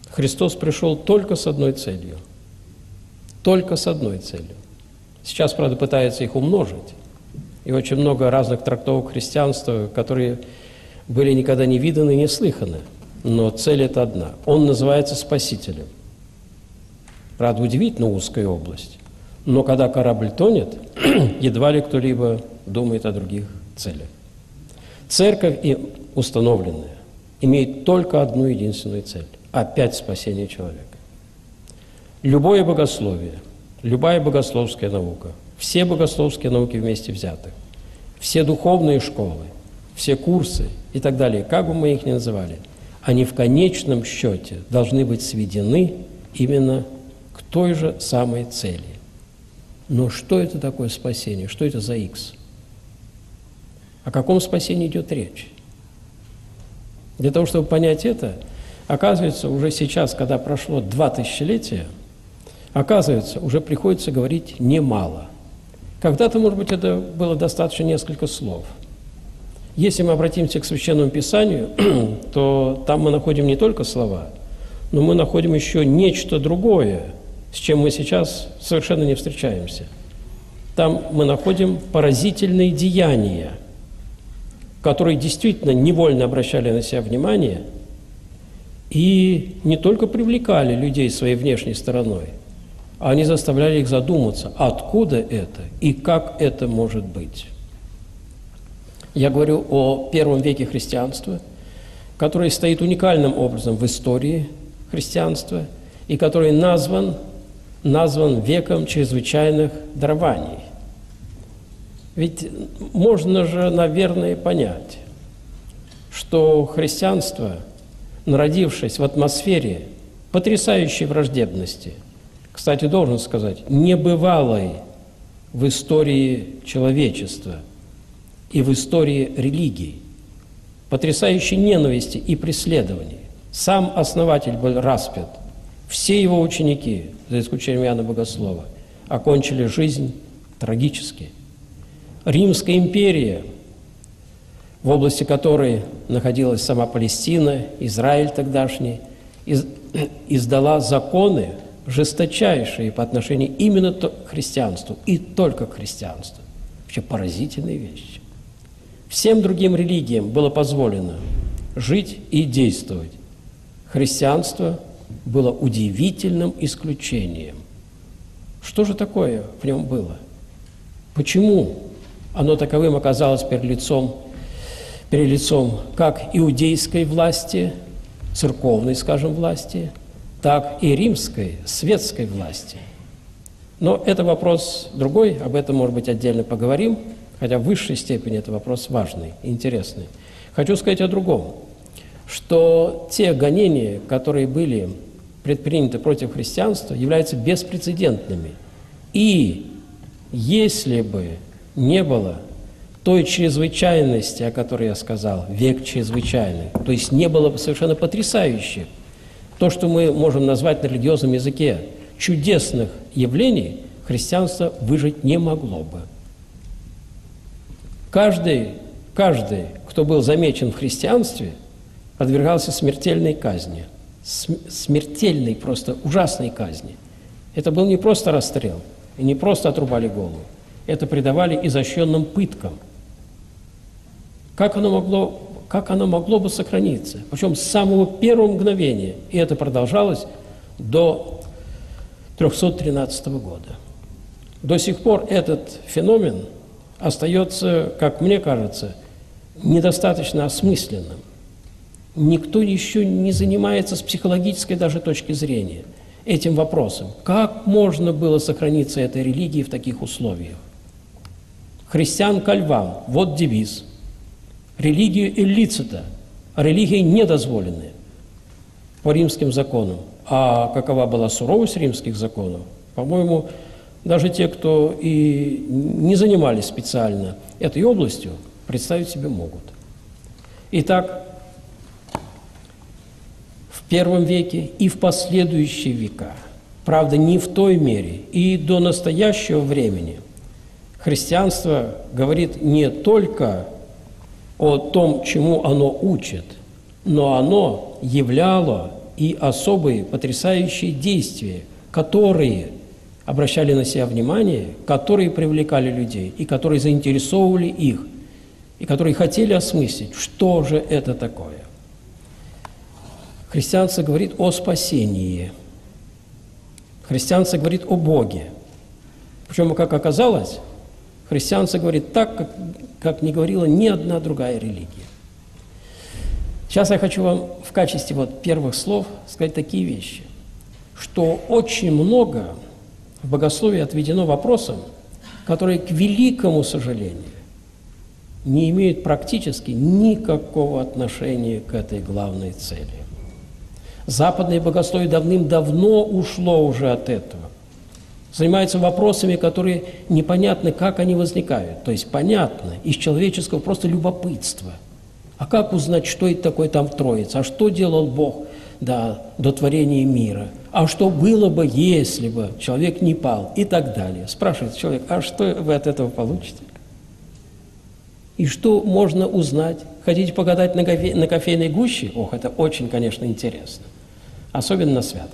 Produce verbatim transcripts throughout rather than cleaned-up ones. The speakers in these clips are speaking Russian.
Христос пришел только с одной целью. Только с одной целью. Сейчас, правда, пытаются их умножить. И очень много разных трактовок христианства, которые были никогда не виданы, не слыханы. Но цель это одна. Он называется Спасителем. Правда, удивительно узкая область. Но когда корабль тонет, едва ли кто-либо думает о других целях. Церковь и установленная имеет только одну единственную цель – опять спасение человека. Любое богословие, любая богословская наука, все богословские науки вместе взяты, все духовные школы, все курсы и так далее, как бы мы их ни называли, они в конечном счете должны быть сведены именно к той же самой цели. Но что это такое спасение? Что это за икс? О каком спасении идет речь? Для того, чтобы понять это, оказывается, уже сейчас, когда прошло два тысячелетия, оказывается, уже приходится говорить немало. Когда-то, может быть, это было достаточно несколько слов. Если мы обратимся к Священному Писанию, то там мы находим не только слова, но мы находим еще нечто другое, с чем мы сейчас совершенно не встречаемся. Там мы находим поразительные деяния, которые действительно невольно обращали на себя внимание и не только привлекали людей своей внешней стороной, а они заставляли их задуматься, откуда это и как это может быть. Я говорю о первом веке христианства, который стоит уникальным образом в истории христианства и который назван, назван веком чрезвычайных дарований. Ведь можно же, наверное, понять, что христианство, народившись в атмосфере потрясающей враждебности, кстати, должен сказать, небывалой в истории человечества и в истории религий, потрясающей ненависти и преследований. Сам основатель был распят, все его ученики, за исключением Иоанна Богослова, окончили жизнь трагически. Римская империя, в области которой находилась сама Палестина, Израиль тогдашний, из, издала законы, жесточайшие по отношению именно к христианству и только к христианству. Вообще поразительные вещи. Всем другим религиям было позволено жить и действовать. Христианство было удивительным исключением. Что же такое в нем было? Почему оно таковым оказалось перед лицом, перед лицом как иудейской власти, церковной, скажем, власти, так и римской, светской власти? Но это вопрос другой, об этом, может быть, отдельно поговорим, хотя в высшей степени это вопрос важный, интересный. Хочу сказать о другом, что те гонения, которые были предприняты против христианства, являются беспрецедентными. И если бы не было той чрезвычайности, о которой я сказал, век чрезвычайный, то есть не было бы совершенно потрясающих, то, что мы можем назвать на религиозном языке чудесных явлений, христианство выжить не могло бы. Каждый, каждый, кто был замечен в христианстве, подвергался смертельной казни. Смертельной, просто ужасной казни. Это был не просто расстрел, и не просто отрубали голову. Это предавали изощренным пыткам. Как оно могло, как оно могло бы сохраниться? Причем с самого первого мгновения. И это продолжалось до трехсот тринадцатого года. До сих пор этот феномен остается, как мне кажется, недостаточно осмысленным. Никто еще не занимается с психологической даже точки зрения этим вопросом. Как можно было сохраниться этой религии в таких условиях? Христиан ко львам – вот девиз. Религию иллицита, а религии недозволенные по римским законам. А какова была суровость римских законов? По-моему, даже те, кто и не занимались специально этой областью, представить себе могут. Итак, в первом веке и в последующие века, правда, не в той мере, и до настоящего времени, христианство говорит не только о том, чему оно учит, но оно являло и особые потрясающие действия, которые обращали на себя внимание, которые привлекали людей и которые заинтересовывали их, и которые хотели осмыслить, что же это такое. Христианство говорит о спасении. Христианство говорит о Боге. Причем, как оказалось, христианство говорит так, как, как не говорила ни одна другая религия. Сейчас я хочу вам в качестве вот первых слов сказать такие вещи, что очень много в богословии отведено вопросам, которые, к великому сожалению, не имеют практически никакого отношения к этой главной цели. Западное богословие давным-давно ушло уже от этого. Занимается вопросами, которые непонятно, как они возникают. То есть понятно, из человеческого просто любопытства. А как узнать, что это такое там в Троице? А что делал Бог, да, до творения мира? А что было бы, если бы человек не пал? И так далее. Спрашивает человек, а что вы от этого получите? И что можно узнать? Хотите погадать на, кофе, на кофейной гуще? Ох, это очень, конечно, интересно. Особенно на святках.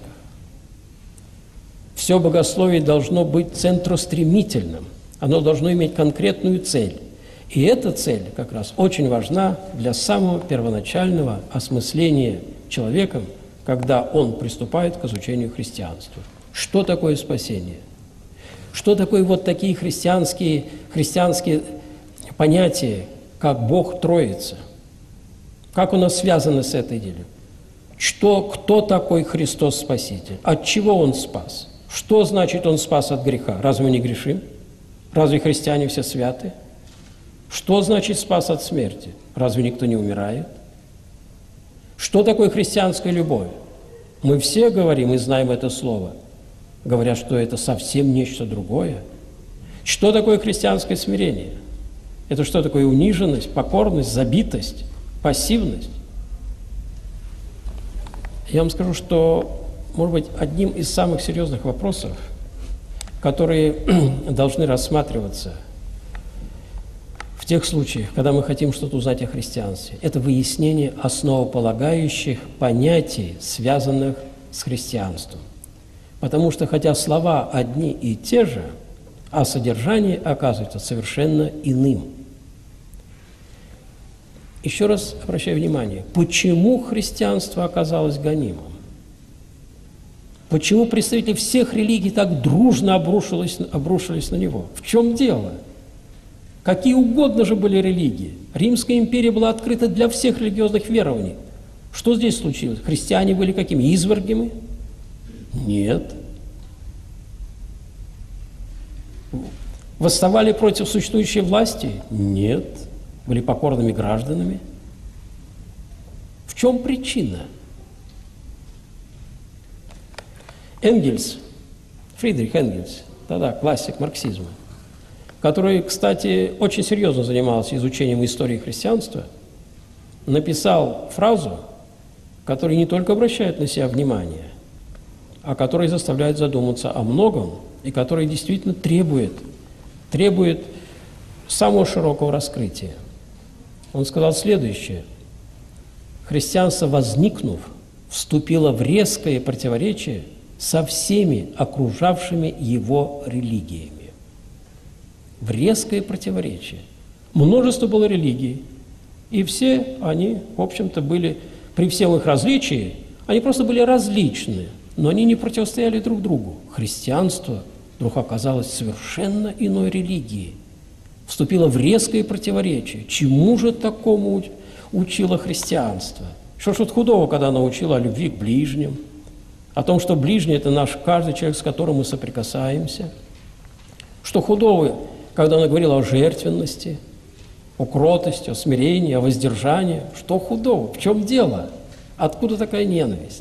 Все богословие должно быть центростремительным. Оно должно иметь конкретную цель. И эта цель как раз очень важна для самого первоначального осмысления человеком, когда он приступает к изучению христианства. Что такое спасение? Что такое вот такие христианские, христианские понятия, как Бог Троица? Как у нас связано с этой делом? Что, кто такой Христос Спаситель? От чего Он спас? Что значит Он спас от греха? Разве мы не грешим? Разве христиане все святы? Что значит спас от смерти? Разве никто не умирает? Что такое христианская любовь? Мы все говорим и знаем это слово, говорят, что это совсем нечто другое. Что такое христианское смирение? Это что такое униженность, покорность, забитость, пассивность? Я вам скажу, что, может быть, одним из самых серьезных вопросов, которые должны рассматриваться в тех случаях, когда мы хотим что-то узнать о христианстве, это выяснение основополагающих понятий, связанных с христианством. Потому что, хотя слова одни и те же, а содержание оказывается совершенно иным. Еще раз обращаю внимание, почему христианство оказалось гонимым? Почему представители всех религий так дружно обрушились, обрушились на него? В чем дело? Какие угодно же были религии. Римская империя была открыта для всех религиозных верований. Что здесь случилось? Христиане были какими? Извергами? Нет. Восставали против существующей власти? Нет. Были покорными гражданами? В чем причина? Энгельс, Фридрих Энгельс, да-да, классик марксизма, который, кстати, очень серьезно занимался изучением истории христианства, написал фразу, которая не только обращает на себя внимание, а которая заставляет задуматься о многом и которая действительно требует, требует самого широкого раскрытия. Он сказал следующее: христианство, возникнув, вступило в резкое противоречие со всеми окружавшими его религиями. В резкое противоречие. Множество было религий, и все они, в общем-то, были, при всем их различии, они просто были различны, но они не противостояли друг другу. Христианство вдруг оказалось совершенно иной религией, вступило в резкое противоречие. Чему же такому учило христианство? Что ж тут худого, когда оно учило о любви к ближним, о том, что ближний – это наш каждый человек, с которым мы соприкасаемся? Что худого, когда оно говорило о жертвенности, о кротости, о смирении, о воздержании? Что худого? В чем дело? Откуда такая ненависть?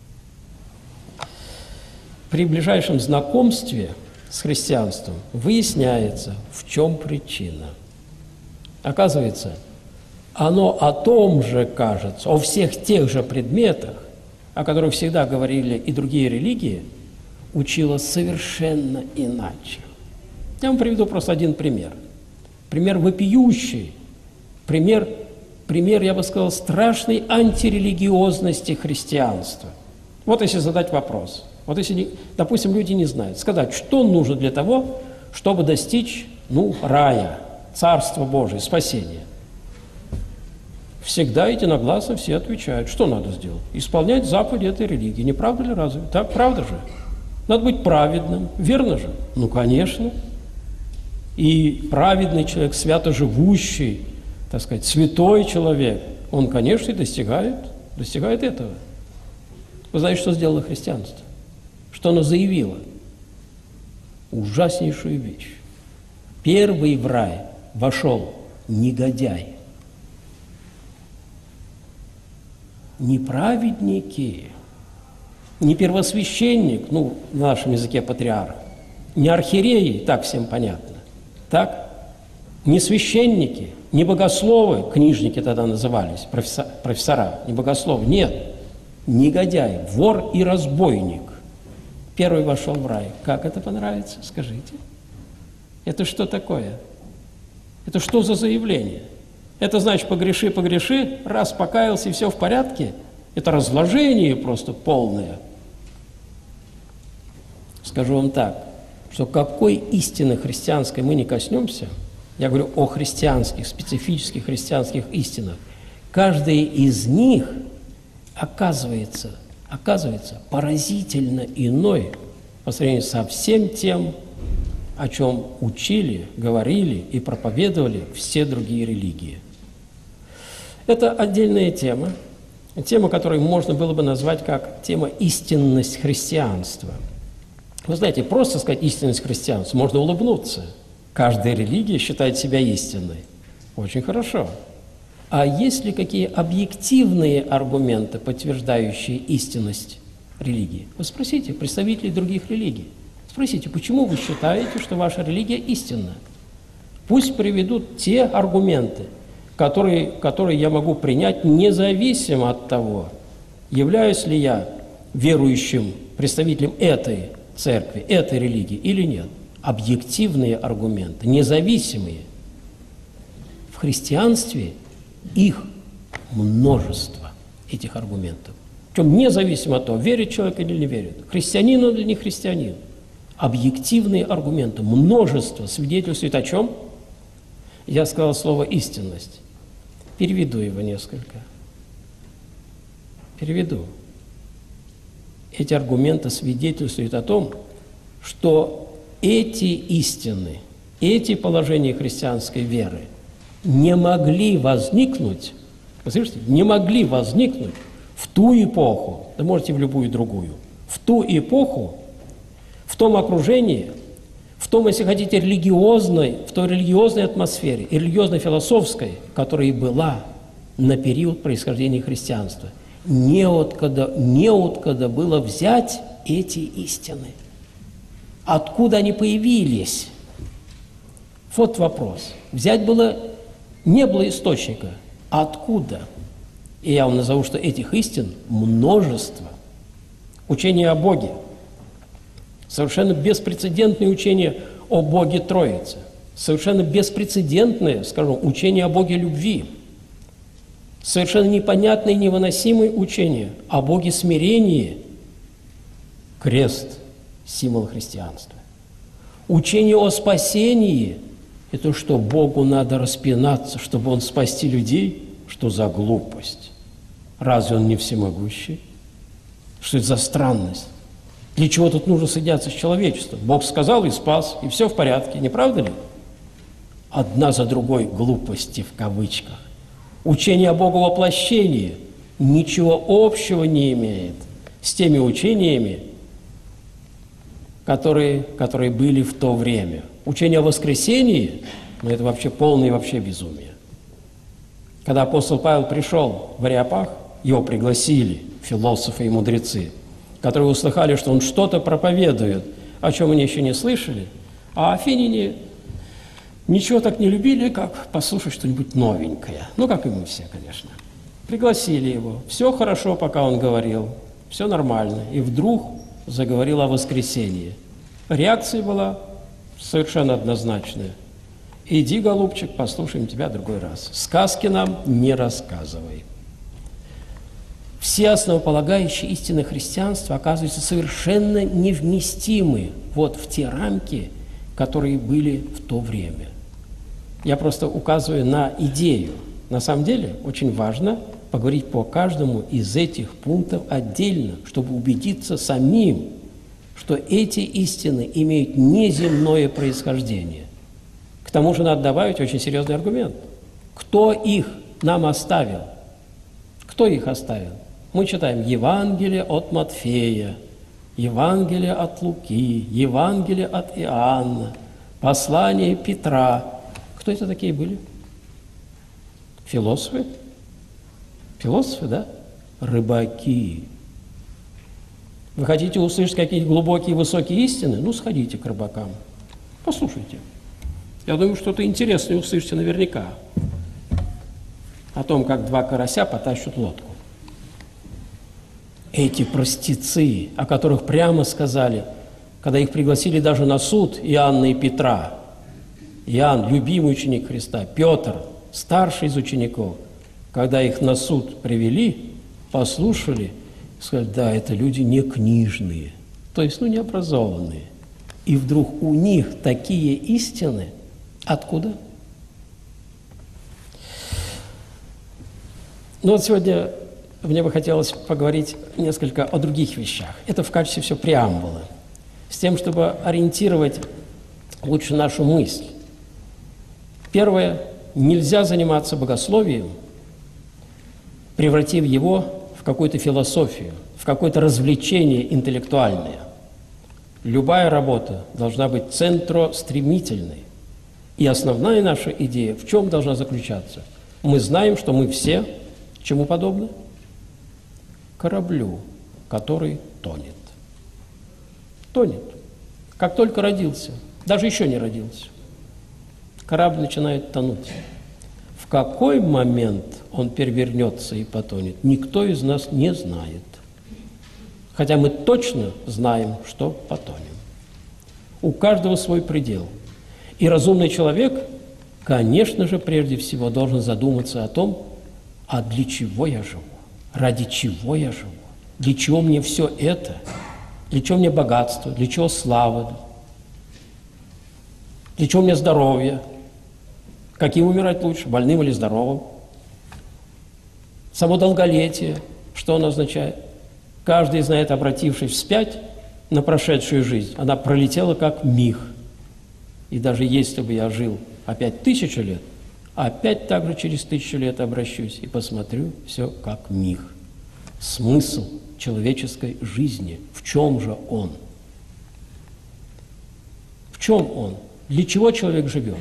При ближайшем знакомстве с христианством выясняется, в чем причина. Оказывается, оно о том же, кажется, о всех тех же предметах, о которых всегда говорили и другие религии, учило совершенно иначе. Я вам приведу просто один пример. Пример вопиющий, пример, пример, я бы сказал, страшной антирелигиозности христианства. Вот если задать вопрос, вот если, допустим, люди не знают, сказать, что нужно для того, чтобы достичь, ну, рая, Царства Божия, спасения. Всегда единогласно все отвечают, что надо сделать? Исполнять заповеди этой религии. Не правда ли разве? Так, правда же? Надо быть праведным, верно же? Ну, конечно. И праведный человек, свято живущий, так сказать, святой человек, он, конечно, и достигает, достигает этого. Вы знаете, что сделало христианство? Что оно заявило? Ужаснейшую вещь. Первый в рай вошел негодяй. Не праведники, не первосвященник, ну, в нашем языке патриарх, не архиереи, так всем понятно, так? Не священники, не богословы, книжники тогда назывались, профессора, профессора, не богословы, нет, негодяй, вор и разбойник. Первый вошел в рай. Как это понравится, скажите? Это что такое? Это что за заявление? Это значит, погреши, погреши, раз покаялся и все в порядке. Это разложение просто полное. Скажу вам так, что какой истины христианской мы не коснемся, я говорю о христианских, специфических христианских истинах, каждая из них оказывается, оказывается поразительно иной по сравнению со всем тем, о чем учили, говорили и проповедовали все другие религии. Это отдельная тема, тема, которую можно было бы назвать как тема истинность христианства. Вы знаете, просто сказать истинность христианства, можно улыбнуться. Каждая религия считает себя истинной. Очень хорошо. А есть ли какие объективные аргументы, подтверждающие истинность религии? Вы спросите представителей других религий. Спросите, почему вы считаете, что ваша религия истинна? Пусть приведут те аргументы, которые, которые я могу принять независимо от того, являюсь ли я верующим представителем этой церкви, этой религии или нет. Объективные аргументы, независимые. В христианстве их множество, этих аргументов. Причем независимо от того, верит человек или не верит, христианин он или не христианин. Объективные аргументы, множество свидетельствует о чем? Я сказал слово «истинность». Переведу его несколько. Переведу. Эти аргументы свидетельствуют о том, что эти истины, эти положения христианской веры не могли возникнуть, вы слышите, не могли возникнуть в ту эпоху, да можете в любую другую, в ту эпоху, в том окружении, в том, если хотите, религиозной, в той религиозной атмосфере, и религиозно-философской, которая и была на период происхождения христианства. Неоткуда, неоткуда было взять эти истины. Откуда они появились? Вот вопрос. Взять было, не было источника. Откуда? И я вам назову, что этих истин множество. Учение о Боге. Совершенно беспрецедентное учение о Боге Троицы. Совершенно беспрецедентное, скажем, учение о Боге любви. Совершенно непонятное и невыносимое учение о Боге смирении. Крест – символ христианства. Учение о спасении – это что Богу надо распинаться, чтобы Он спасти людей? Что за глупость? Разве Он не всемогущий? Что это за странность? Для чего тут нужно соединяться с человечеством? Бог сказал и спас, и все в порядке, не правда ли? Одна за другой глупости в кавычках. Учение о Боговоплощении ничего общего не имеет с теми учениями, которые, которые были в то время. Учение о воскресении, ну это вообще полное вообще безумие. Когда апостол Павел пришел в Ареопаг, его пригласили философы и мудрецы, которые услыхали, что он что-то проповедует, о чем они еще не слышали, а афиняне ничего так не любили, как послушать что-нибудь новенькое. Ну, как и мы все, конечно. Пригласили его. Все хорошо, пока он говорил, все нормально. И вдруг заговорил о воскресении. Реакция была совершенно однозначная. Иди, голубчик, послушаем тебя в другой раз. Сказки нам не рассказывай. все основополагающие истины христианства оказываются совершенно невместимы вот в те рамки, которые были в то время. Я просто указываю на идею. На самом деле очень важно поговорить по каждому из этих пунктов отдельно, чтобы убедиться самим, что эти истины имеют неземное происхождение. К тому же надо добавить очень серьезный аргумент. Кто их нам оставил? Кто их оставил? Мы читаем Евангелие от Матфея, Евангелие от Луки, Евангелие от Иоанна, послание Петра. Кто это такие были? Философы? Философы, да? Рыбаки. Вы хотите услышать какие-то глубокие, высокие истины? Ну, сходите к рыбакам. Послушайте. Я думаю, что-то интересное услышите наверняка. О том, как два карася потащат лодку. Эти простецы, о которых прямо сказали, когда их пригласили даже на суд Иоанна и Петра. Иоанн, любимый ученик Христа, Петр, старший из учеников, когда их на суд привели, послушали, сказали, да, это люди не книжные, то есть, ну, необразованные. И вдруг у них такие истины. Откуда? Ну вот сегодня мне бы хотелось поговорить несколько о других вещах. Это в качестве все преамбулы, с тем, чтобы ориентировать лучше нашу мысль. Первое. Нельзя заниматься богословием, превратив его в какую-то философию, в какое-то развлечение интеллектуальное. Любая работа должна быть центростремительной. И основная наша идея в чем должна заключаться? Мы знаем, что мы все чему подобны? Кораблю, который тонет. Тонет. Как только родился, даже еще не родился, корабль начинает тонуть. В какой момент он перевернется и потонет, никто из нас не знает. Хотя мы точно знаем, что потонем. У каждого свой предел. И разумный человек, конечно же, прежде всего должен задуматься о том, а для чего я живу, ради чего я живу, для чего мне все это, для чего мне богатство, для чего слава, для чего мне здоровье, каким умирать лучше, больным или здоровым. Само долголетие, что оно означает? Каждый знает, обратившись вспять на прошедшую жизнь, она пролетела как миг. И даже если бы я жил опять тысячу лет, опять также через тысячу лет обращусь и посмотрю все как миг. Смысл человеческой жизни, в чем же он? В чем он? Для чего человек живет?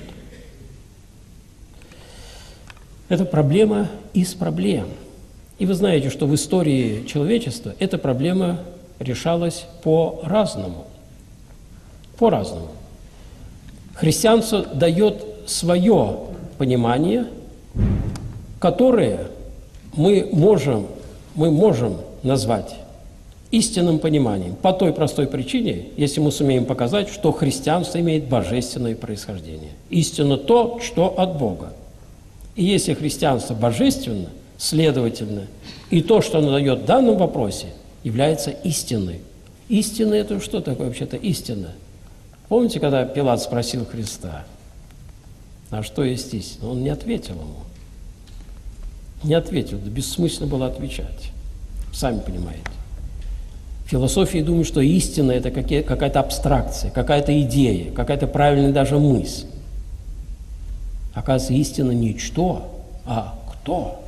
Это проблема из проблем. И вы знаете, что в истории человечества эта проблема решалась по-разному. По-разному. Христианство дает свое понимание, которое мы можем, мы можем назвать истинным пониманием по той простой причине, если мы сумеем показать, что христианство имеет божественное происхождение. Истинно то, что от Бога. И если христианство божественно, следовательно, и то, что оно дает в данном вопросе, является истиной. Истина – это что такое вообще-то истина? Помните, когда Пилат спросил Христа, а что есть истина? Он не ответил ему. Не ответил, да бессмысленно было отвечать. Сами понимаете. В философии думают, что истина – это какая-то абстракция, какая-то идея, какая-то правильная даже мысль. Оказывается, истина не что, а кто.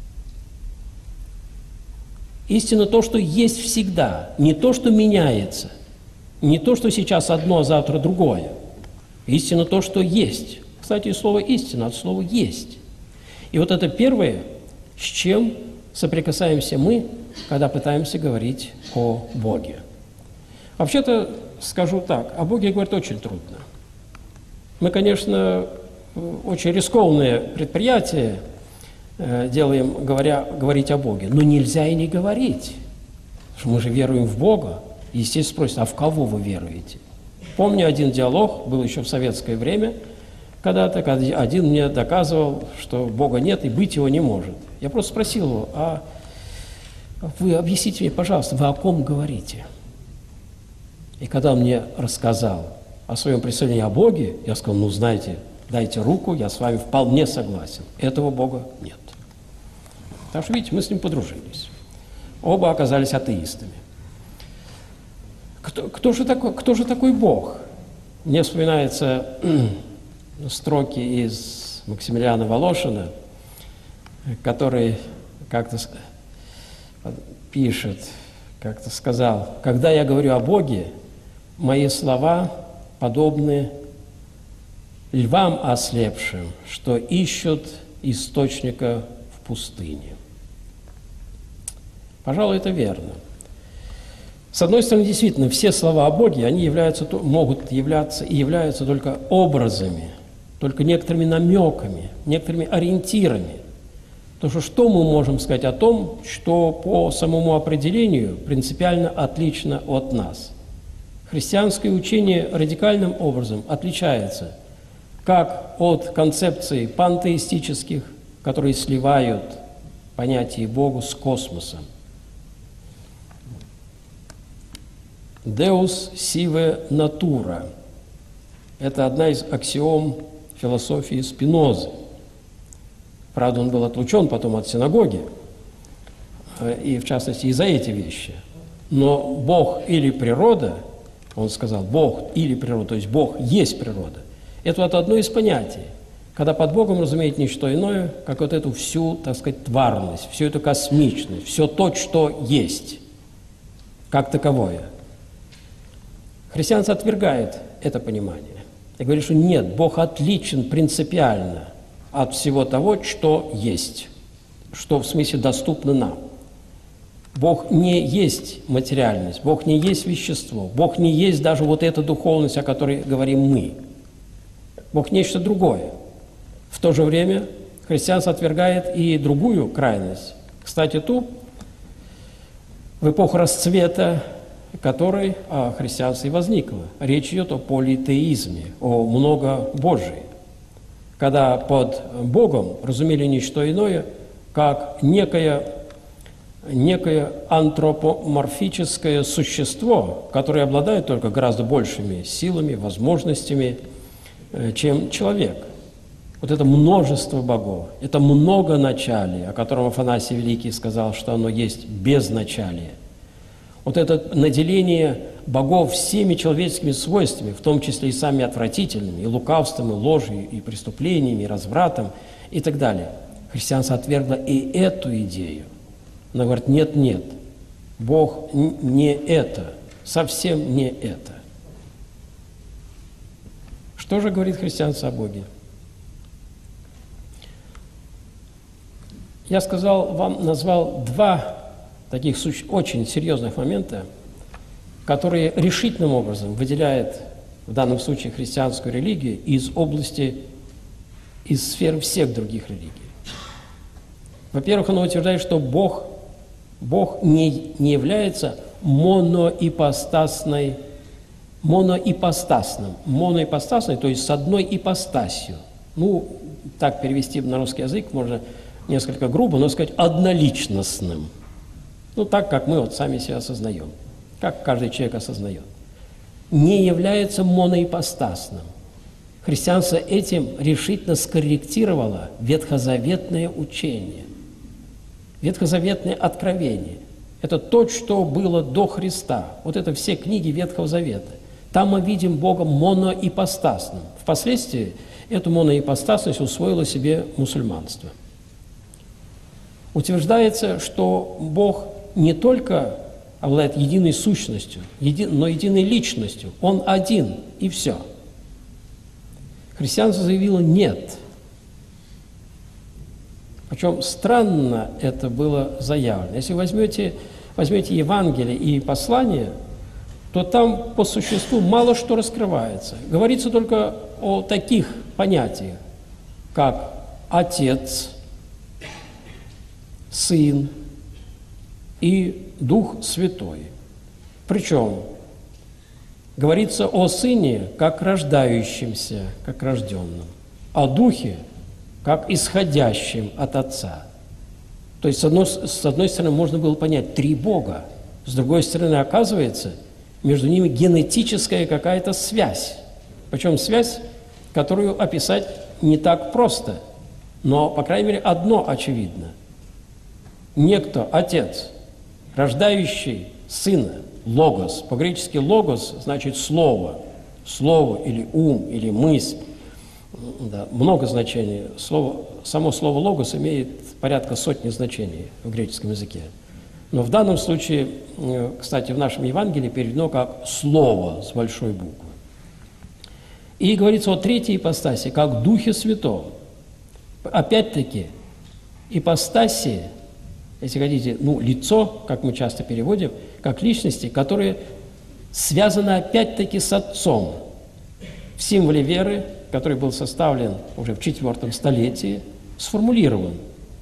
Истина – то, что есть всегда, не то, что меняется, не то, что сейчас одно, а завтра другое. Истина – то, что есть. Кстати, слово «истина» от слова «есть». И вот это первое, с чем соприкасаемся мы, когда пытаемся говорить о Боге. Вообще-то, скажу так, о Боге говорить очень трудно. Мы, конечно, очень рискованное предприятие э, делаем, говоря, говорить о Боге, но нельзя и не говорить. Что мы же веруем в Бога. Естественно, спросят, а в кого вы веруете? Помню один диалог, был еще в советское время, когда-то когда один мне доказывал, что Бога нет и быть его не может. Я просто спросил его, а вы объясните мне, пожалуйста, вы о ком говорите? И когда он мне рассказал о своем представлении о Боге, я сказал, ну, знаете, дайте руку, я с вами вполне согласен. Этого Бога нет. Так что, видите, мы с ним подружились. Оба оказались атеистами. Кто, кто, же, такой, кто же такой Бог? Мне вспоминаются строки из Максимилиана Волошина, который как-то пишет, как-то сказал, когда я говорю о Боге, мои слова подобны львам ослепшим, что ищут источника в пустыне. Пожалуй, это верно. С одной стороны, действительно, все слова о Боге, они являются, могут являться и являются только образами, только некоторыми намеками, некоторыми ориентирами. Потому что что мы можем сказать о том, что по самому определению принципиально отлично от нас? Христианское учение радикальным образом отличается как от концепций пантеистических, которые сливают понятие Бога с космосом. Deus sive natura – это одна из аксиом философии Спинозы. Правда, он был отлучен потом от синагоги, и в частности и за эти вещи. Но Бог или природа, он сказал, Бог или природа, то есть Бог есть природа, это вот одно из понятий, когда под Богом разумеет не что иное, как вот эту всю, так сказать, тварность, всю эту космичность, все то, что есть, как таковое. Христианство отвергает это понимание и говорит, что нет, Бог отличен принципиально от всего того, что есть, что в смысле доступно нам. Бог не есть материальность, Бог не есть вещество, Бог не есть даже вот эта духовность, о которой говорим мы. Бог нечто другое. В то же время христианство отвергает и другую крайность. Кстати, ту, в эпоху расцвета которой а, христианство и возникло. Речь идет о политеизме, о многобожии, когда под Богом разумели не что иное, как некое, некое антропоморфическое существо, которое обладает только гораздо большими силами, возможностями, чем человек. Вот это множество богов, это многоначалие, о котором Афанасий Великий сказал, что оно есть безначалие. Вот это наделение богов всеми человеческими свойствами, в том числе и самыми отвратительными, и лукавством, и ложью, и преступлениями, и развратом, и так далее. Христианство отвергло и эту идею. Оно говорит, нет, нет, Бог не это, совсем не это. Что же говорит христианство о Боге? Я сказал, вам назвал два таких очень серьезных момента, которые решительным образом выделяют в данном случае христианскую религию из области, из сферы всех других религий. Во-первых, оно утверждает, что Бог, Бог не, не является моноипостасной, моноипостасным, моноипостасной, то есть с одной ипостасью. Ну, так перевести на русский язык можно несколько грубо, но сказать одноличностным. Ну, так, как мы вот сами себя осознаем, как каждый человек осознает. Не является моноипостасным. Христианство этим решительно скорректировало ветхозаветное учение, ветхозаветное откровение. Это то, что было до Христа. Вот это все книги Ветхого Завета. Там мы видим Бога моноипостасным. Впоследствии эту моноипостасность усвоило себе мусульманство. Утверждается, что Бог не только обладает единой сущностью, еди, но единой личностью. Он один, и все. Христианство заявило «нет». Причем странно это было заявлено. Если возьмете, возьмете Евангелие и послание, то там по существу мало что раскрывается. Говорится только о таких понятиях, как Отец, Сын и Дух Святой. Причем говорится о Сыне как рождающемся, как рожденном, о Духе как исходящем от Отца. То есть, с одной, с одной стороны, можно было понять три Бога, с другой стороны, оказывается, между ними генетическая какая-то связь. Причем связь, которую описать не так просто, но, по крайней мере, одно очевидно. Некто, Отец, рождающий Сына, логос, по-гречески логос значит слово, слово или ум, или мысль, да, много значений. Слово, само слово логос имеет порядка сотни значений в греческом языке. Но в данном случае, кстати, в нашем Евангелии переведено как «слово» с большой буквы. И говорится о третьей ипостаси, как Духе Святом. Опять-таки, ипостаси, если хотите, ну, лицо, как мы часто переводим, как личности, которые связаны опять-таки с Отцом. В символе веры, который был составлен уже в четвертом столетии, сформулирован.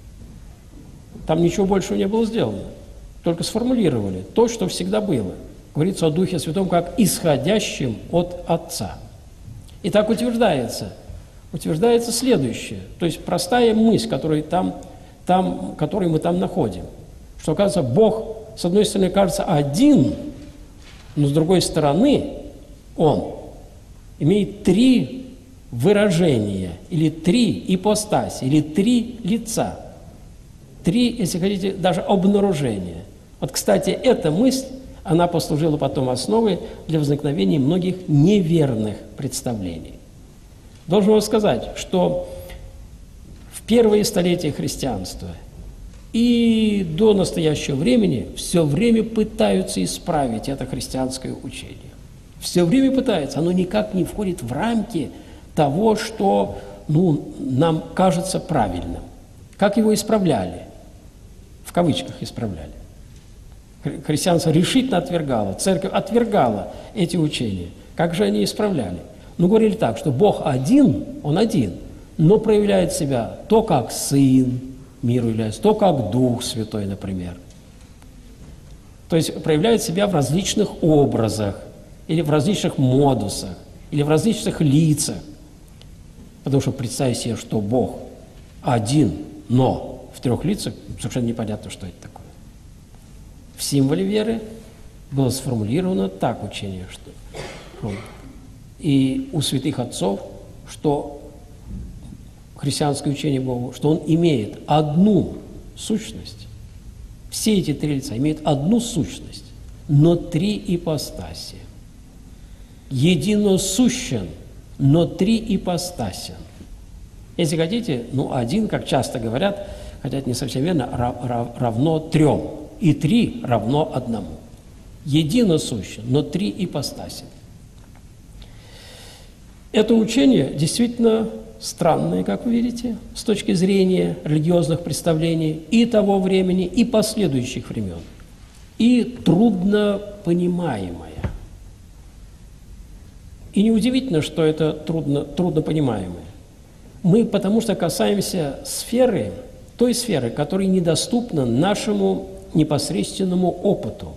Там ничего большего не было сделано. Только сформулировали то, что всегда было. Говорится о Духе Святом как исходящем от Отца. И так утверждается. Утверждается следующее. То есть простая мысль, которую, там, там, которую мы там находим. Что, оказывается, Бог, с одной стороны, кажется один, но с другой стороны, Он имеет три выражения, или три ипостаси, или три лица. Три, если хотите, даже обнаружения. Вот, кстати, эта мысль, она послужила потом основой для возникновения многих неверных представлений. Должен вам сказать, что в первые столетия христианства и до настоящего времени все время пытаются исправить это христианское учение. Все время пытаются, оно никак не входит в рамки того, что, ну, нам кажется правильным. Как его исправляли? В кавычках исправляли. Христианство решительно отвергало, церковь отвергала эти учения. Как же они исправляли? Ну, говорили так, что Бог один, Он один, но проявляет себя то как Сын, миру является, то как Дух Святой, например. То есть проявляет себя в различных образах, или в различных модусах, или в различных лицах. Потому что представить себе, что Бог один, но в трех лицах, совершенно непонятно, что это такое. В символе веры было сформулировано так учение, что и у святых отцов, что христианское учение Богу, что Он имеет одну сущность. Все эти три лица имеют одну сущность, но три ипостаси. Единосущен, но три ипостасен. Если хотите, ну, один, как часто говорят, хотя это не совсем верно, равно трем, и три равно одному. Единосущен, но три ипостаси. Это учение действительно странное, как вы видите, с точки зрения религиозных представлений и того времени, и последующих времен, и трудно понимаемое. И неудивительно, что это трудно, трудно понимаемое. Мы потому что касаемся сферы, той сферы, которая недоступна нашему непосредственному опыту.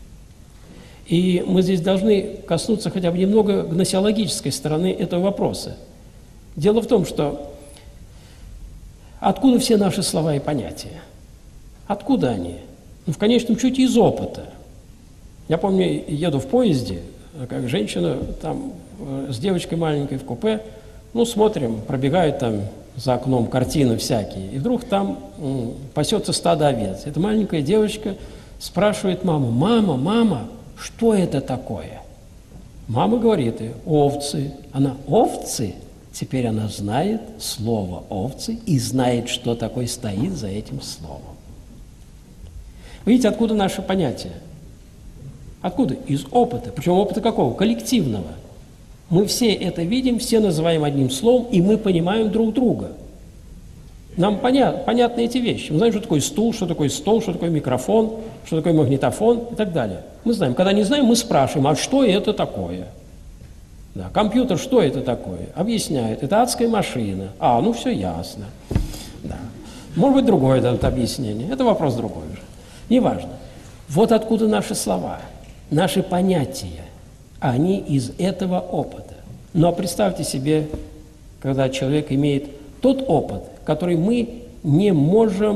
И мы здесь должны коснуться хотя бы немного гносеологической стороны этого вопроса. Дело в том, что откуда все наши слова и понятия? Откуда они? Ну, в конечном счете из опыта. Я помню, еду в поезде, как женщина там с девочкой маленькой в купе, ну, смотрим, пробегают там за окном картины всякие, и вдруг там м, пасется стадо овец. Эта маленькая девочка спрашивает маму: «Мама, мама, что это такое?» Мама говорит ей: «Овцы». Она: «Овцы?» Теперь она знает слово «овцы» и знает, что такое стоит за этим словом. Видите, откуда наше понятие? Откуда? Из опыта. Причем опыта какого? Коллективного. Мы все это видим, все называем одним словом, и мы понимаем друг друга. Нам понят, понятны эти вещи. Мы знаем, что такое стул, что такое стол, что такое микрофон, что такое магнитофон и так далее. Мы знаем. Когда не знаем, мы спрашиваем: а что это такое? Да, компьютер, что это такое? Объясняет. Это адская машина. А, ну все ясно. Да. Может быть, другое дадут объяснение. Это вопрос другой уже. Неважно. Вот откуда наши слова, наши понятия. Они из этого опыта. Но представьте себе, когда человек имеет тот опыт, который мы не можем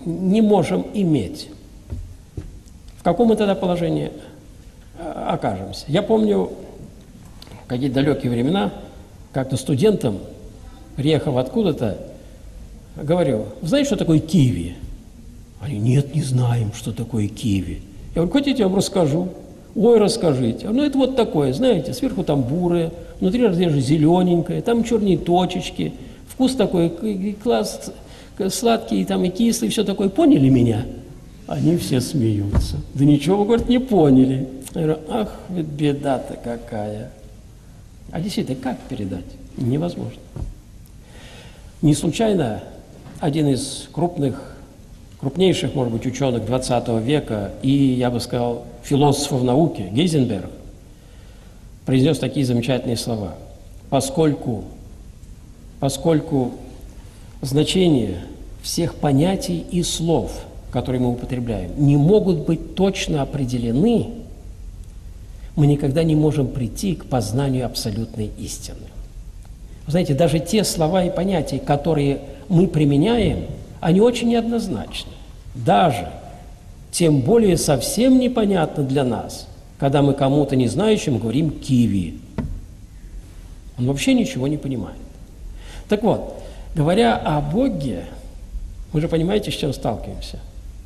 не можем иметь, в каком мы тогда положении окажемся? Я помню, в какие далекие времена, как-то студентам, приехав откуда-то, говорю: вы знаете, что такое киви? Они: нет, не знаем, что такое киви. Я говорю: хотите, я вам расскажу? Ой, расскажите. Ну, это вот такое, знаете, сверху там бурое, внутри разрежу зелененькое, там черные точечки, вкус такой, класс, сладкий, там и кислый, все такое. Поняли меня? Они все смеются. Да ничего, вы, говорят, не поняли. Я говорю: ах, ведь беда-то какая. А действительно, как передать? Невозможно. Не случайно один из крупных, крупнейших, может быть, ученых двадцатого века и, я бы сказал, философов науки, Гейзенберг, произнес такие замечательные слова: поскольку, поскольку значение всех понятий и слов, которые мы употребляем, не могут быть точно определены, мы никогда не можем прийти к познанию абсолютной истины. Вы знаете, даже те слова и понятия, которые мы применяем, они очень неоднозначны. Даже, тем более, совсем непонятно для нас, когда мы кому-то незнающему говорим «киви». Он вообще ничего не понимает. Так вот, говоря о Боге, вы же понимаете, с чем сталкиваемся?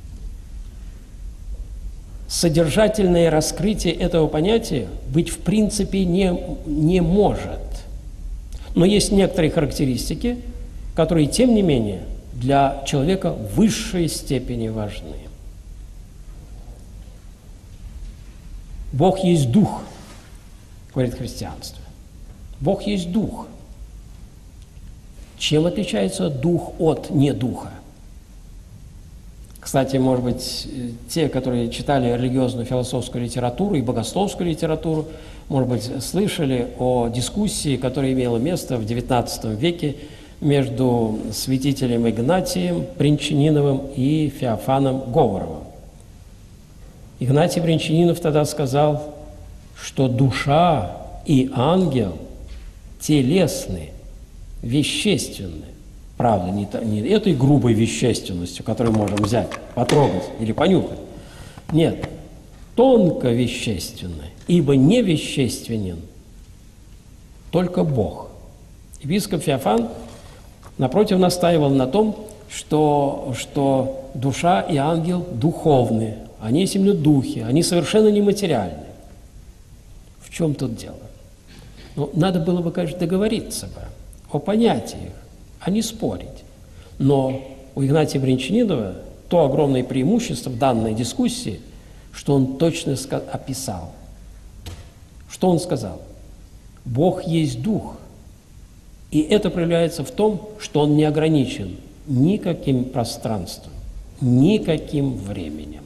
Содержательное раскрытие этого понятия быть в принципе не, не может. Но есть некоторые характеристики, которые, тем не менее, для человека в высшей степени важны. Бог есть Дух, говорит христианство. Бог есть Дух. Чем отличается Дух от недуха? Кстати, может быть, те, которые читали религиозную философскую литературу и богословскую литературу, может быть, слышали о дискуссии, которая имела место в девятнадцатом веке между святителем Игнатием Бринчаниновым и Феофаном Говоровым. Игнатий Бринчанинов тогда сказал, что душа и ангел телесны, вещественны. Правда, не, не этой грубой вещественностью, которую можем взять, потрогать или понюхать. Нет, тонко вещественны, ибо не вещественен только Бог. Епископ Феофан, напротив, настаивал на том, что, что душа и ангел духовны, они есть именно духи, они совершенно нематериальны. В чем тут дело? Ну, надо было бы, конечно, договориться бы о понятиях, а не спорить. Но у Игнатия Бринчанинова то огромное преимущество в данной дискуссии, что он точно описал. Что он сказал? Бог есть Дух. И это проявляется в том, что Он не ограничен никаким пространством, никаким временем.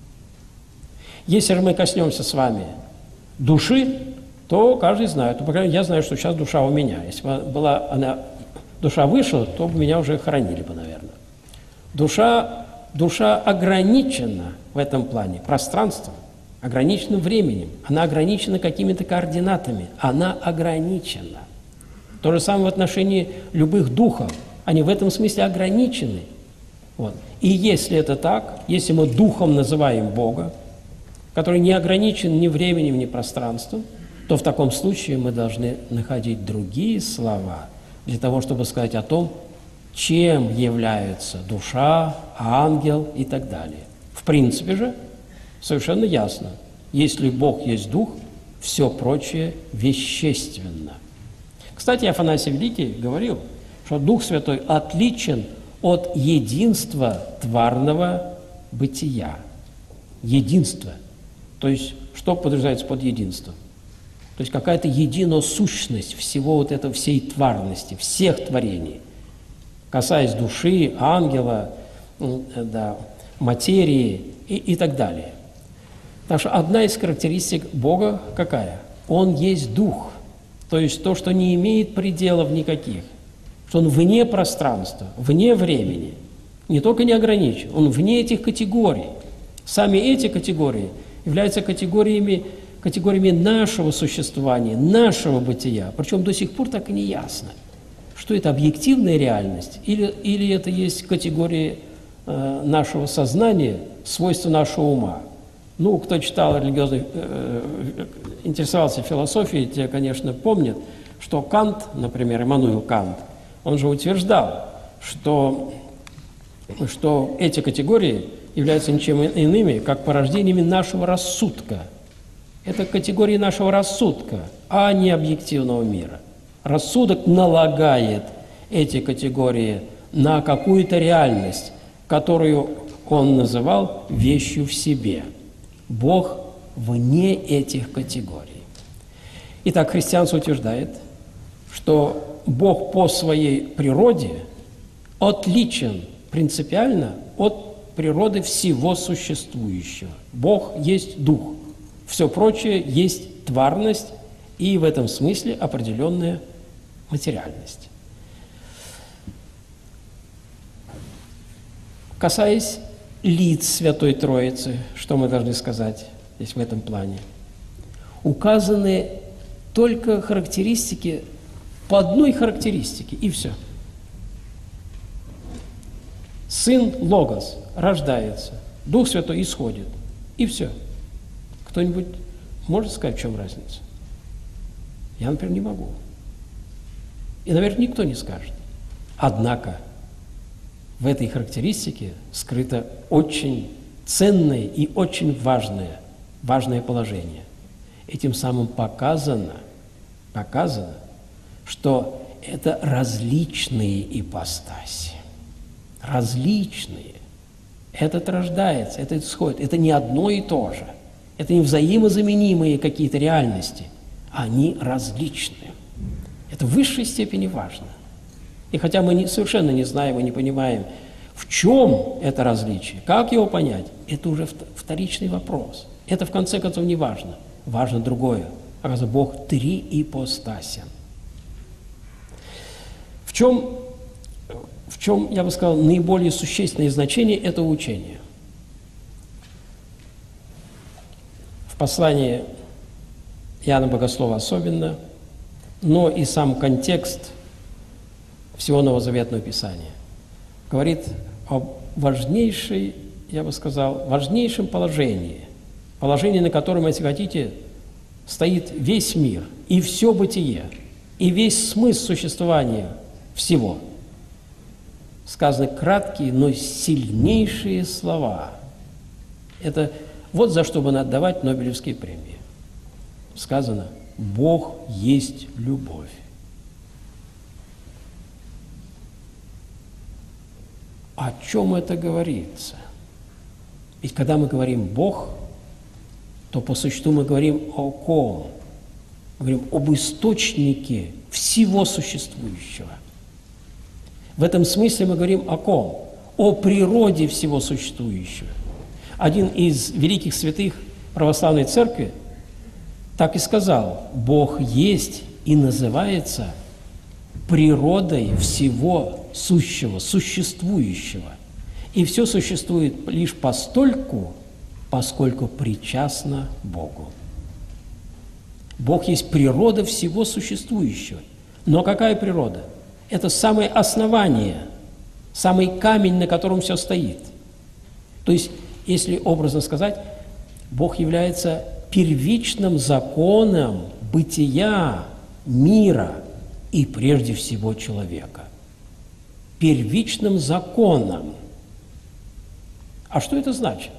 Если же мы коснемся с вами души, то каждый знает. Ну, по крайней мере, я знаю, что сейчас душа у меня. Если бы была она, душа вышла, то бы меня уже хоронили бы, наверное. Душа, душа ограничена в этом плане пространством, ограничена временем, она ограничена какими-то координатами, она ограничена. То же самое в отношении любых духов. Они в этом смысле ограничены. Вот. И если это так, если мы духом называем Бога, который не ограничен ни временем, ни пространством, то в таком случае мы должны находить другие слова для того, чтобы сказать о том, чем являются душа, ангел и так далее. В принципе же, совершенно ясно, если Бог есть Дух, все прочее вещественно. Кстати, Афанасий Великий говорил, что Дух Святой отличен от единства тварного бытия. Единство. То есть, что подразумевается под единством? То есть, какая-то единосущность всего вот этого, всей тварности, всех творений, касаясь души, ангела, да, материи и, и так далее. Так что одна из характеристик Бога какая? Он есть Дух. То есть то, что не имеет пределов никаких, что он вне пространства, вне времени, не только не ограничен, он вне этих категорий. Сами эти категории являются категориями, категориями нашего существования, нашего бытия, причем до сих пор так и не ясно, что это объективная реальность или, или это есть категории э, нашего сознания, свойства нашего ума. Ну, кто читал религиозный, э, интересовался философией, те, конечно, помнят, что Кант, например, Иммануил Кант, он же утверждал, что, что эти категории являются ничем иными, как порождениями нашего рассудка. Это категории нашего рассудка, а не объективного мира. Рассудок налагает эти категории на какую-то реальность, которую он называл вещью в себе. Бог вне этих категорий. Итак, христианство утверждает, что Бог по своей природе отличен принципиально от природы всего существующего. Бог есть дух, все прочее есть тварность и в этом смысле определенная материальность. Касаясь лиц Святой Троицы, что мы должны сказать здесь в этом плане? Указаны только характеристики, по одной характеристике, и все. Сын Логос рождается, Дух Святой исходит, и все. Кто-нибудь может сказать, в чем разница? Я, например, не могу. И, наверное, никто не скажет. Однако в этой характеристике скрыто очень ценное и очень важное, важное положение. Этим самым показано, показано, что это различные ипостаси. Различные. Этот рождается, этот исходит. Это не одно и то же. Это не взаимозаменимые какие-то реальности. Они различны. Это в высшей степени важно. И хотя мы не, совершенно не знаем и не понимаем, в чем это различие, как его понять, это уже вторичный вопрос. Это, в конце концов, не важно. Важно другое. Оказывается, Бог триипостасен. В чем, в чем, я бы сказал, наиболее существенное значение этого учения? В послании Иоанна Богослова особенно, но и сам контекст всего Новозаветного Писания говорит о важнейшей, я бы сказал, важнейшем положении, положении, на котором, если хотите, стоит весь мир и все бытие, и весь смысл существования всего. Сказаны краткие, но сильнейшие слова. Это вот за что бы надо давать Нобелевские премии. Сказано: Бог есть любовь. О чем это говорится? Ведь когда мы говорим «Бог», то по существу мы говорим о ком? Мы говорим об источнике всего существующего. В этом смысле мы говорим о ком? О природе всего существующего. Один из великих святых православной церкви так и сказал: Бог есть и называется природой всего сущего, существующего. И все существует лишь постольку, поскольку причастно Богу. Бог есть природа всего существующего. Но какая природа? Это самое основание, самый камень, на котором все стоит. То есть, если образно сказать, Бог является первичным законом бытия мира и прежде всего человека. Первичным законом. А что это значит?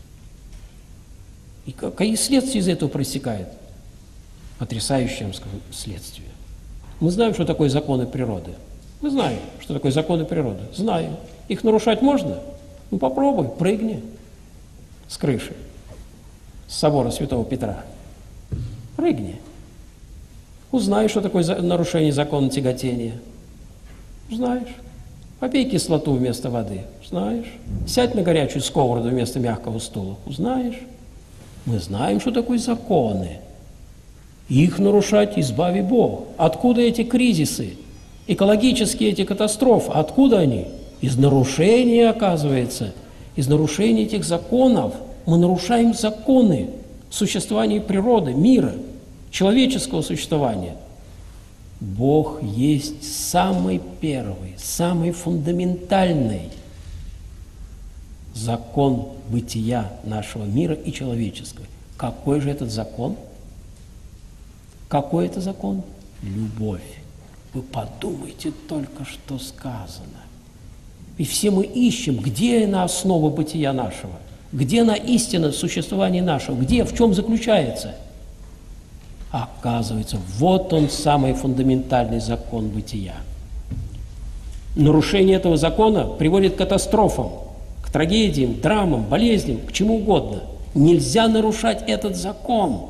И какие следствия из этого проистекают? Потрясающее, я вам скажу, следствие. Мы знаем, что такое законы природы. Мы знаем, что такое законы природы. Знаем. Их нарушать можно? Ну попробуй, прыгни с крыши, с собора Святого Петра. Прыгни. Узнай, что такое нарушение закона тяготения. Знаешь. Попей кислоту вместо воды. Знаешь. Сядь на горячую сковороду вместо мягкого стула. Узнаешь. Мы знаем, что такое законы. Их нарушать избави Бог. Откуда эти кризисы? Экологические эти катастрофы. Откуда они? Из нарушения, оказывается. Из нарушения этих законов. Мы нарушаем законы существования природы, мира, человеческого существования. Бог есть самый первый, самый фундаментальный закон бытия нашего мира и человеческого. Какой же этот закон? Какой это закон? Любовь. Вы подумайте только, что сказано. И все мы ищем, где на основа бытия нашего, где на истина существования нашего, где, в чем заключается. А оказывается, вот он, самый фундаментальный закон бытия. Нарушение этого закона приводит к катастрофам, к трагедиям, драмам, болезням, к чему угодно. Нельзя нарушать этот закон.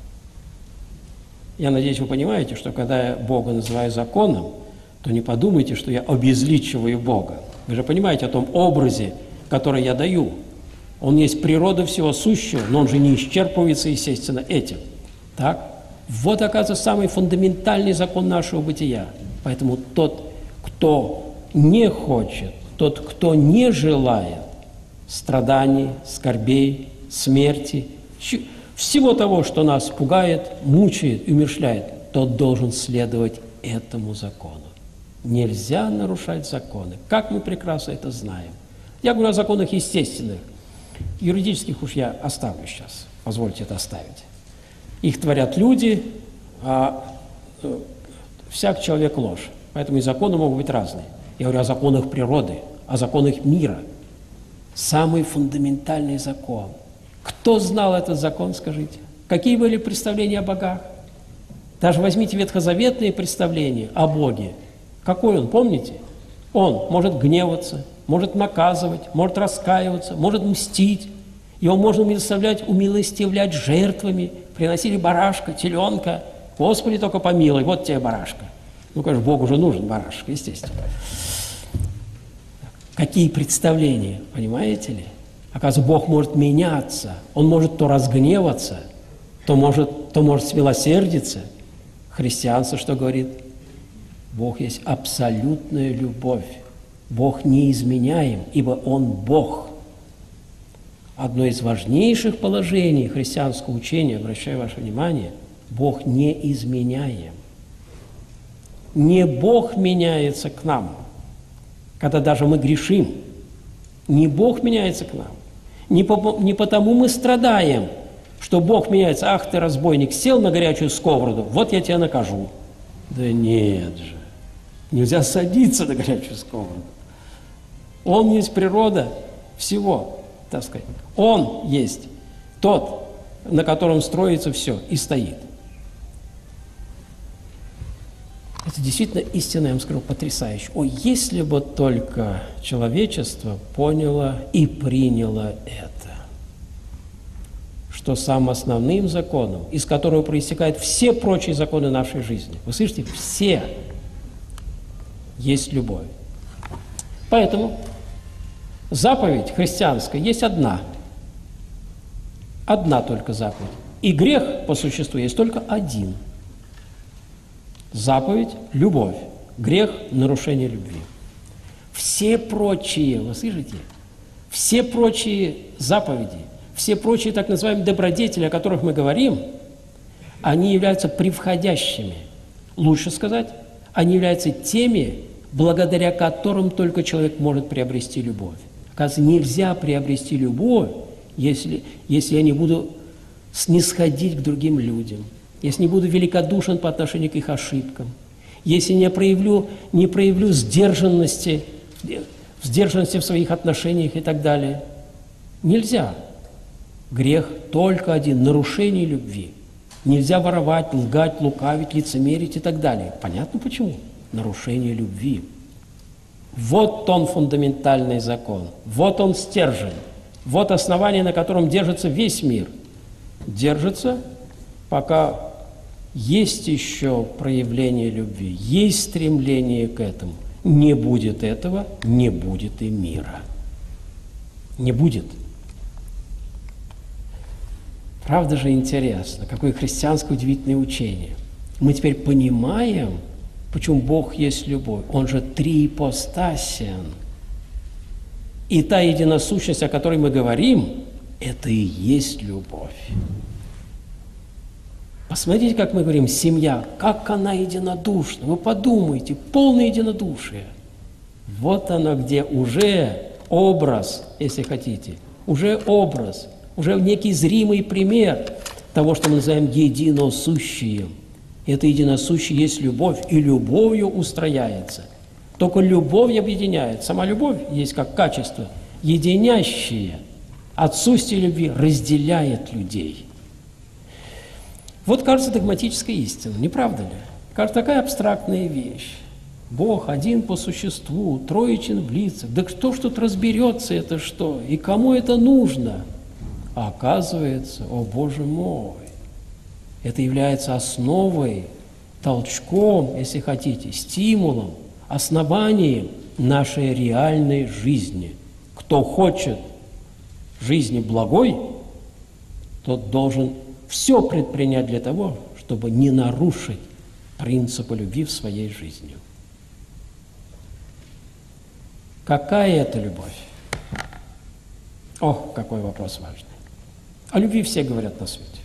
Я надеюсь, вы понимаете, что когда я Бога называю законом, то не подумайте, что я обезличиваю Бога. Вы же понимаете о том образе, который я даю. Он есть природа всего сущего, но он же не исчерпывается, естественно, этим. Так? Вот, оказывается, самый фундаментальный закон нашего бытия. Поэтому тот, кто не хочет, тот, кто не желает страданий, скорбей, смерти, всего того, что нас пугает, мучает и умерщвляет, тот должен следовать этому закону. Нельзя нарушать законы. Как мы прекрасно это знаем. Я говорю о законах естественных. Юридических уж я оставлю сейчас. Позвольте это оставить. Их творят люди, а всяк человек ложь. Поэтому и законы могут быть разные. Я говорю о законах природы, о законах мира. Самый фундаментальный закон. Кто знал этот закон, скажите? Какие были представления о богах? Даже возьмите ветхозаветные представления о Боге. Какой он, помните? Он может гневаться, может наказывать, может раскаиваться, может мстить. Его можно умилостивлять, умилостивлять жертвами. Приносили барашка, теленка. Господи, только помилуй, вот тебе барашка. Ну, конечно, Богу же нужен барашек, естественно. Какие представления, понимаете ли? Оказывается, Бог может меняться. Он может то разгневаться, то может, то может смилосердиться. Христианство что говорит? Бог есть абсолютная любовь. Бог неизменяем, ибо Он Бог. Одно из важнейших положений христианского учения, обращаю ваше внимание, Бог неизменяем. Не Бог меняется к нам, когда даже мы грешим. Не Бог меняется к нам. Не, по, не потому мы страдаем, что Бог меняется. Ах ты, разбойник, сел на горячую сковороду, вот я тебя накажу. Да нет же, нельзя садиться на горячую сковороду. Он есть природа всего, так сказать. Он есть тот, на котором строится все и стоит. Это действительно истина, я вам скажу, потрясающе. Ой, если бы только человечество поняло и приняло это, что самым основным законом, из которого проистекают все прочие законы нашей жизни, вы слышите, все, есть любовь. Поэтому заповедь христианская есть одна. Одна только заповедь. И грех, по существу, есть только один. Заповедь – любовь. Грех – нарушение любви. Все прочие, вы слышите, все прочие заповеди, все прочие так называемые добродетели, о которых мы говорим, они являются превходящими. Лучше сказать, они являются теми, благодаря которым только человек может приобрести любовь. Оказывается, нельзя приобрести любовь, если, если я не буду снисходить к другим людям, если не буду великодушен по отношению к их ошибкам, если не проявлю, не проявлю сдержанности, сдержанности в своих отношениях и так далее. Нельзя. Грех только один – нарушение любви. Нельзя воровать, лгать, лукавить, лицемерить и так далее. Понятно почему? Нарушение любви. Вот он фундаментальный закон, вот он стержень, вот основание, на котором держится весь мир. Держится, пока есть еще проявление любви, есть стремление к этому. Не будет этого, не будет и мира. Не будет. Правда же интересно, какое христианское удивительное учение. Мы теперь понимаем, почему Бог есть любовь. Он же триипостасен. И та единосущность, о которой мы говорим, это и есть любовь. Посмотрите, как мы говорим, семья, как она единодушна. Вы подумайте, полное единодушие. Вот оно, где уже образ, если хотите, уже образ, уже некий зримый пример того, что мы называем единосущием. Это единосущее есть любовь, и любовью устрояется. Только любовь объединяет. Сама любовь есть как качество единящее. Отсутствие любви разделяет людей. Вот, кажется, догматическая истина, не правда ли? Кажется, такая абстрактная вещь. Бог один по существу, троичен в лицах. Да кто ж тут разберется, это что? И кому это нужно? А оказывается, о Боже мой, это является основой, толчком, если хотите, стимулом, основанием нашей реальной жизни. Кто хочет жизни благой, тот должен все предпринять для того, чтобы не нарушить принципы любви в своей жизни. Какая это любовь? О, какой вопрос важный. О любви все говорят на свете.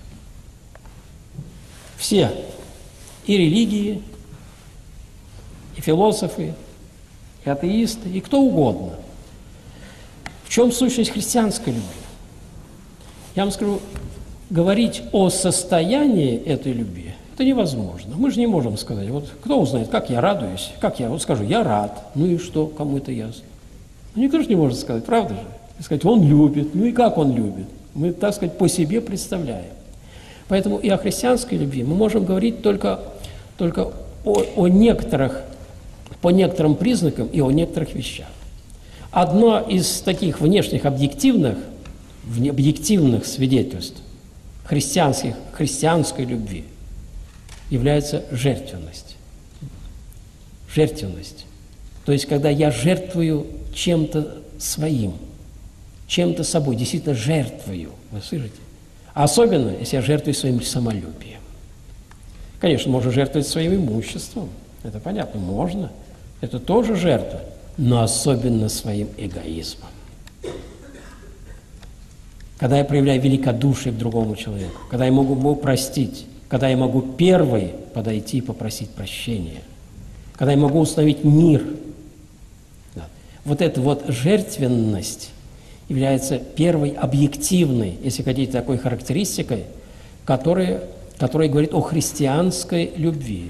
Все. И религии, и философы, и атеисты, и кто угодно. В чем сущность христианской любви? Я вам скажу, говорить о состоянии этой любви – это невозможно. Мы же не можем сказать, вот кто узнает, как я радуюсь, как я, вот скажу, я рад, ну и что, кому это ясно? Ну, никто же не может сказать, правда же? И сказать, он любит, ну и как он любит? Мы, так сказать, по себе представляем. Поэтому и о христианской любви мы можем говорить только, только о, о некоторых, по некоторым признакам и о некоторых вещах. Одно из таких внешних объективных, объективных свидетельств христианских, христианской любви является жертвенность. Жертвенность. То есть, когда я жертвую чем-то своим, чем-то собой, действительно жертвую, вы слышите? Особенно, если я жертвую своим самолюбием. Конечно, можно жертвовать своим имуществом, это понятно, можно, это тоже жертва, но особенно своим эгоизмом. Когда я проявляю великодушие к другому человеку, когда я могу его простить, когда я могу первый подойти и попросить прощения, когда я могу установить мир. Да. Вот эта вот жертвенность является первой объективной, если хотите, такой характеристикой, которая, которая говорит о христианской любви.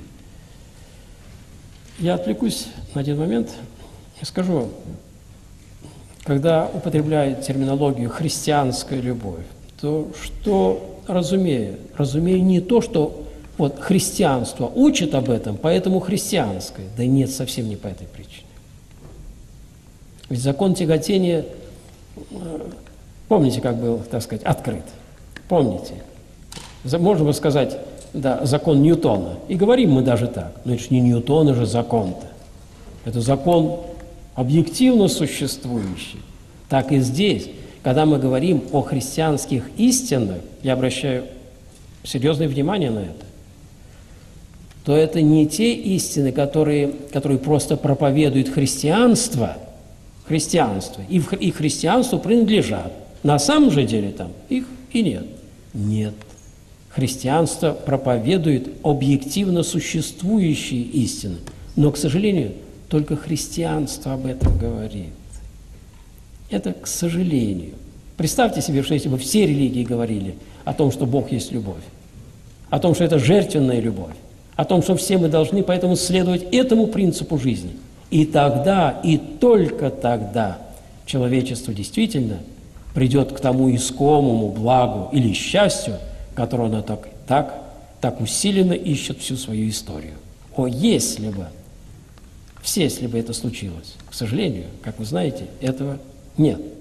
Я отвлекусь на один момент и скажу, когда употребляют терминологию «христианская любовь», то что разумею? Разумею не то, что вот христианство учит об этом, поэтому христианское. Да нет, совсем не по этой причине. Ведь закон тяготения, помните, как был, так сказать, открыт? Помните? Можно бы сказать, да, закон Ньютона. И говорим мы даже так. Но это же не Ньютона же закон-то. Это закон объективно существующий. Так и здесь, когда мы говорим о христианских истинах, я обращаю серьезное внимание на это, то это не те истины, которые, которые просто проповедуют христианство, христианство, и, в, и христианству принадлежат. На самом же деле там их и нет. Нет. Христианство проповедует объективно существующие истины, но, к сожалению, только христианство об этом говорит. Это к сожалению. Представьте себе, что если бы все религии говорили о том, что Бог есть любовь, о том, что это жертвенная любовь, о том, что все мы должны поэтому следовать этому принципу жизни. И тогда, и только тогда человечество действительно придет к тому искомому благу или счастью, которое оно так, так, так усиленно ищет всю свою историю. О, если бы, все, если бы это случилось, к сожалению, как вы знаете, этого нет.